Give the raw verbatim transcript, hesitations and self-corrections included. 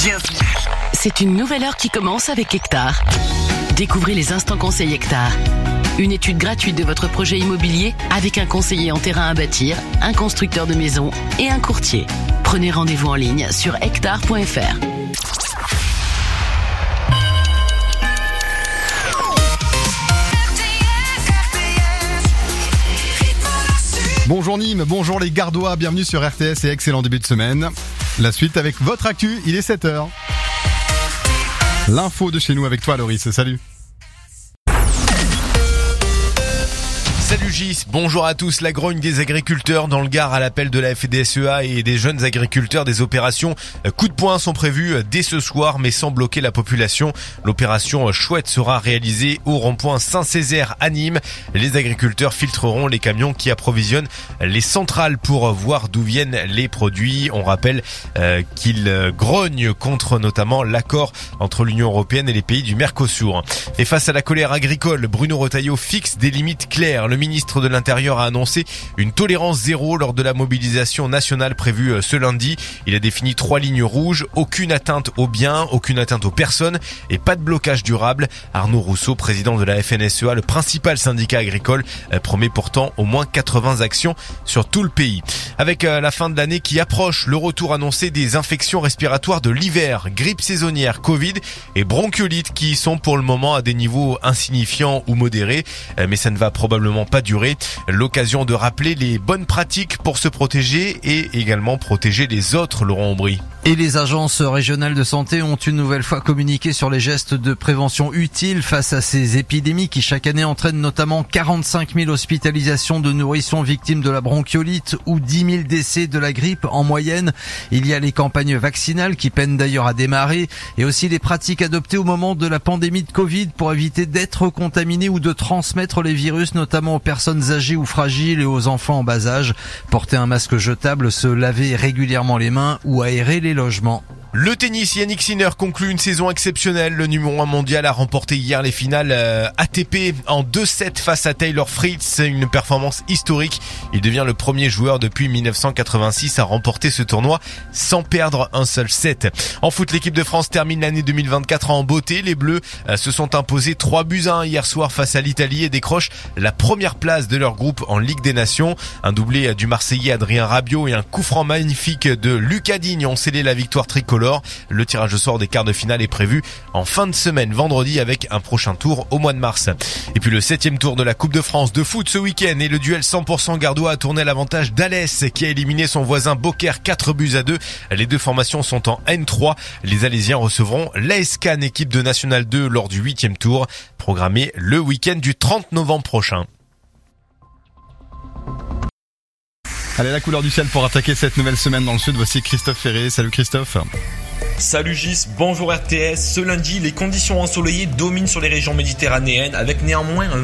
Bienvenue. C'est une nouvelle heure qui commence avec Hectare. Découvrez les instants conseils Hectare. Une étude gratuite de votre projet immobilier avec un conseiller en terrain à bâtir, un constructeur de maisons et un courtier. Prenez rendez-vous en ligne sur hectare point f r. Bonjour Nîmes, bonjour les Gardois, bienvenue sur R T S et excellent début de semaine. La suite avec votre actu, il est sept heures. L'info de chez nous avec toi Loris, salut. Salut Gis, bonjour à tous. La grogne des agriculteurs dans le Gard à l'appel de la F D S E A et des jeunes agriculteurs. Des opérations coup de poing sont prévues dès ce soir mais sans bloquer la population. L'opération Chouette sera réalisée au rond-point Saint-Césaire à Nîmes. Les agriculteurs filtreront les camions qui approvisionnent les centrales pour voir d'où viennent les produits. On rappelle euh, qu'ils grognent contre notamment l'accord entre l'Union européenne et les pays du Mercosur. Et face à la colère agricole, Bruno Retailleau fixe des limites claires. Le ministre de l'Intérieur a annoncé une tolérance zéro lors de la mobilisation nationale prévue ce lundi. Il a défini trois lignes rouges, aucune atteinte aux biens, aucune atteinte aux personnes et pas de blocage durable. Arnaud Rousseau, président de la F N S E A, le principal syndicat agricole, promet pourtant au moins quatre-vingts actions sur tout le pays. Avec la fin de l'année qui approche, le retour annoncé des infections respiratoires de l'hiver, grippe saisonnière, Covid et bronchiolite qui sont pour le moment à des niveaux insignifiants ou modérés, mais ça ne va probablement pas durer. L'occasion de rappeler les bonnes pratiques pour se protéger et également protéger les autres, Laurent Aubry. Et les agences régionales de santé ont une nouvelle fois communiqué sur les gestes de prévention utiles face à ces épidémies qui chaque année entraînent notamment quarante-cinq mille hospitalisations de nourrissons victimes de la bronchiolite ou dix mille décès de la grippe en moyenne. Il y a les campagnes vaccinales qui peinent d'ailleurs à démarrer et aussi les pratiques adoptées au moment de la pandémie de Covid pour éviter d'être contaminé ou de transmettre les virus, notamment aux personnes âgées ou fragiles et aux enfants en bas âge. Porter un masque jetable, se laver régulièrement les mains ou aérer les logements. Le tennis, Yannick Sinner conclut une saison exceptionnelle. Le numéro un mondial a remporté hier les finales euh, A T P en deux sept face à Taylor Fritz. Une performance historique. Il devient le premier joueur depuis dix-neuf cent quatre-vingt-six à remporter ce tournoi sans perdre un seul set. En foot, l'équipe de France termine l'année deux mille vingt-quatre en beauté. Les Bleus euh, se sont imposés trois buts à un hier soir face à l'Italie et décrochent la première place de leur groupe en Ligue des Nations. Un doublé du Marseillais Adrien Rabiot et un coup franc magnifique de Lucas Digne ont scellé la victoire tricolore. Le tirage au sort des quarts de finale est prévu en fin de semaine, vendredi, avec un prochain tour au mois de mars. Et puis le septième tour de la Coupe de France de foot ce week-end et le duel cent pour cent gardois a tourné à l'avantage d'Alès qui a éliminé son voisin Beaucaire quatre buts à deux. Les deux formations sont en N trois. Les Alésiens recevront l'A S Cannes, équipe de National deux, lors du huitième tour, programmé le week-end du trente novembre prochain. Allez, la couleur du ciel pour attaquer cette nouvelle semaine dans le sud. Voici Christophe Ferré. Salut Christophe. Salut Gis, bonjour R T S. Ce lundi, les conditions ensoleillées dominent sur les régions méditerranéennes avec néanmoins un